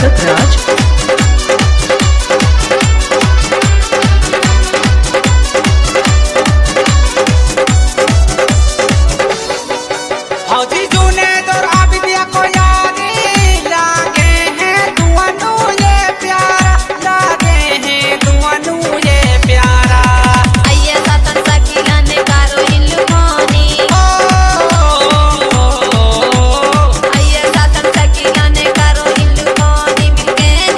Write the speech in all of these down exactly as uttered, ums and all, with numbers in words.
Sadat Raj. हौजी जूने दौर आबिदिया को यारी लागे हैं दुआनू ये प्यारा लागे हैं दुआनू ये प्यारा अय्या सातन सकीला ने कारो इल्लु मोनी अय्या सातन सकीला ने कारो इल्लु मोनी मिलके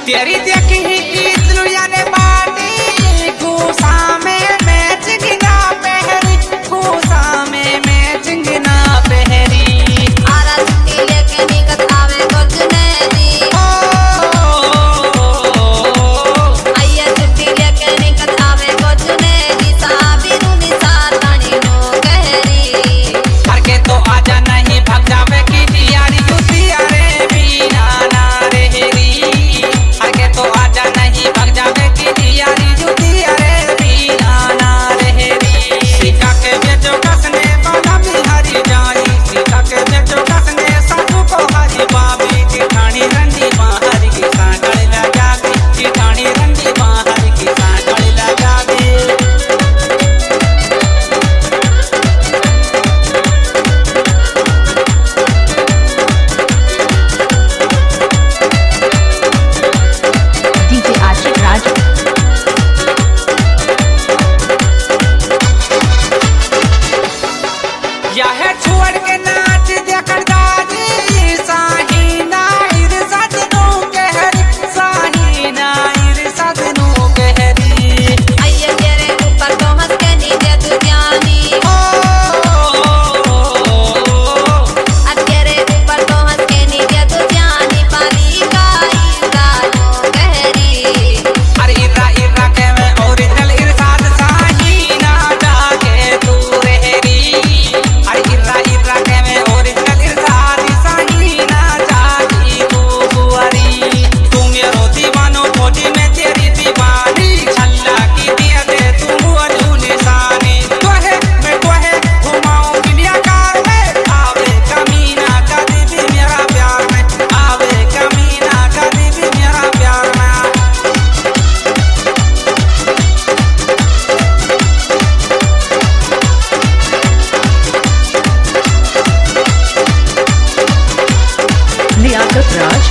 तेरी देखी इतलुया ने बाटी गुस्सा में मैं चिंगना पहरी गुस्सा में मैं चिंगना पहरी आरा छुट्टी लेके निकल आवे कुछ नहीं आइया छुट्टी लेके निकल आवे कुछ नहीं साबी रूनी सातानी नो कहरी हर के तो आजा नहीं भाग जावे की दियारी युतिया रे बीना ना रेहरी हर के तो आजा नहीं भाग जावे की दियारी युतिया रे बीना ना रेहरी सीखा के बेचो कसने बाला बिहारी जाई सीखा के बेचो कसने साधु को हरी बाबी चिठानी रंडी बाहर की सांकड़ लगा दी चिठानी रंडी बाहर की सांकड़ लगा दी डीजे आशिक राज यह छोड़ के नाच देखर दादी साही नाइर सदनू कहरी साही नाइर सदनू कहरी आइया तेरे ऊपर तो हंस के नीचे तू जानी अब तेरे ऊपर तो हंस के नीचे तू जानी पाली का नो कहरी अरे इरा इरा के में ओरिजिनल इरशाद साही ना जाके तू रहरी अरे इरा इरा के में ओरिजिनल इरशाद साही ना जाकी तू बुआरी तू मेरो दीवानो खोटी में तेरी दीवानी छल्ला की दिया दे तू मुअलू निशानी तोहे मैं तोहे घुमाऊं दुनिया कार में आवे कमीना का दीदी मेरा प्यार में आवे कमीना का दीदी मेरा प्यार में लियाकत राज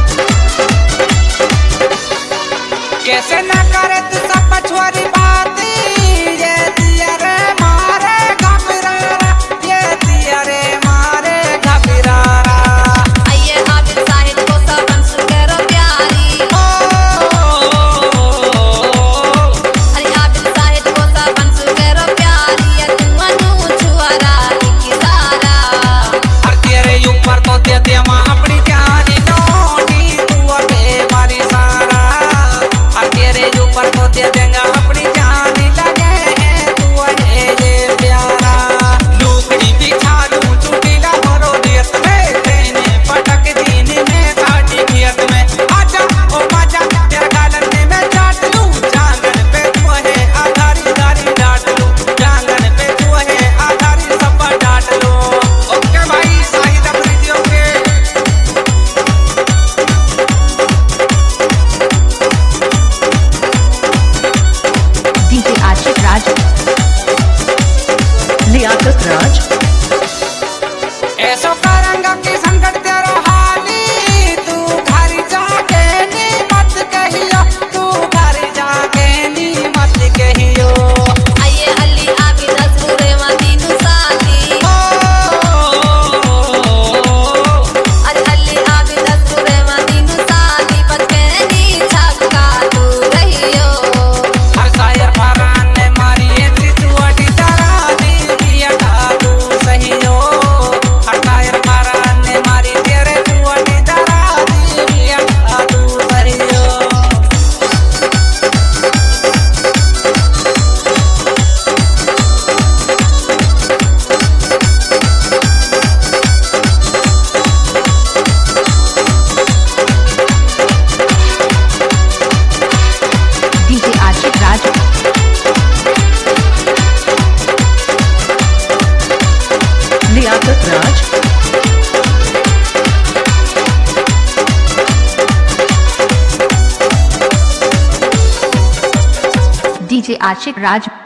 कैसे ना करे तू सब पछुआरी बाती ये दिया रे मारे घबरारा ये दिया रे मारे घबरारा आइए हाबिल साहिब को सब अंशु करो प्यारी अरे हाबिल साहिब को सब अंशु करो प्यारी ये तू अनु छुआरा की सारा हर तेरे ऊपर तो दे दे माँ अपनी जानी नोटी तू अबे मारी सारा हर तेरे ऊपर तो दे देंगा अपनी जानी लगे हैं तू अने ये प्यारा लुकड़ी बिछा लूं चुटीला भरो देश में तेने पटक दीन में काटी खेत में आजा ओ बाजा तेरा गालन में चाट लूं जांगन पे तू है आधारी दारी डाट लूं जांगन पे तू है आधारी सब डाट लूं ओके भाई साहिद अफरीदी ओके डीजे आशिक राज लियाकत राज ऐसो करंगा की संकट तेरो हाली तू घर जाके नी मत कहियो तू घर जाके नी मत कहियो आइए अली आबी दसुरे मदीनु साथी अरे अली आबी दसुरे मदीनु साथी पचकेनी छक्का तू रहियो हर शायर फरान ने मारी एंट्री तू अटी डरा दी दिया था तू सही हो हर शायर फरान ने मारी तेरे तू अटी डरा दी दिया था तू सही हो डीजे आशिक राज लियाकत राज डीजे आशिक राज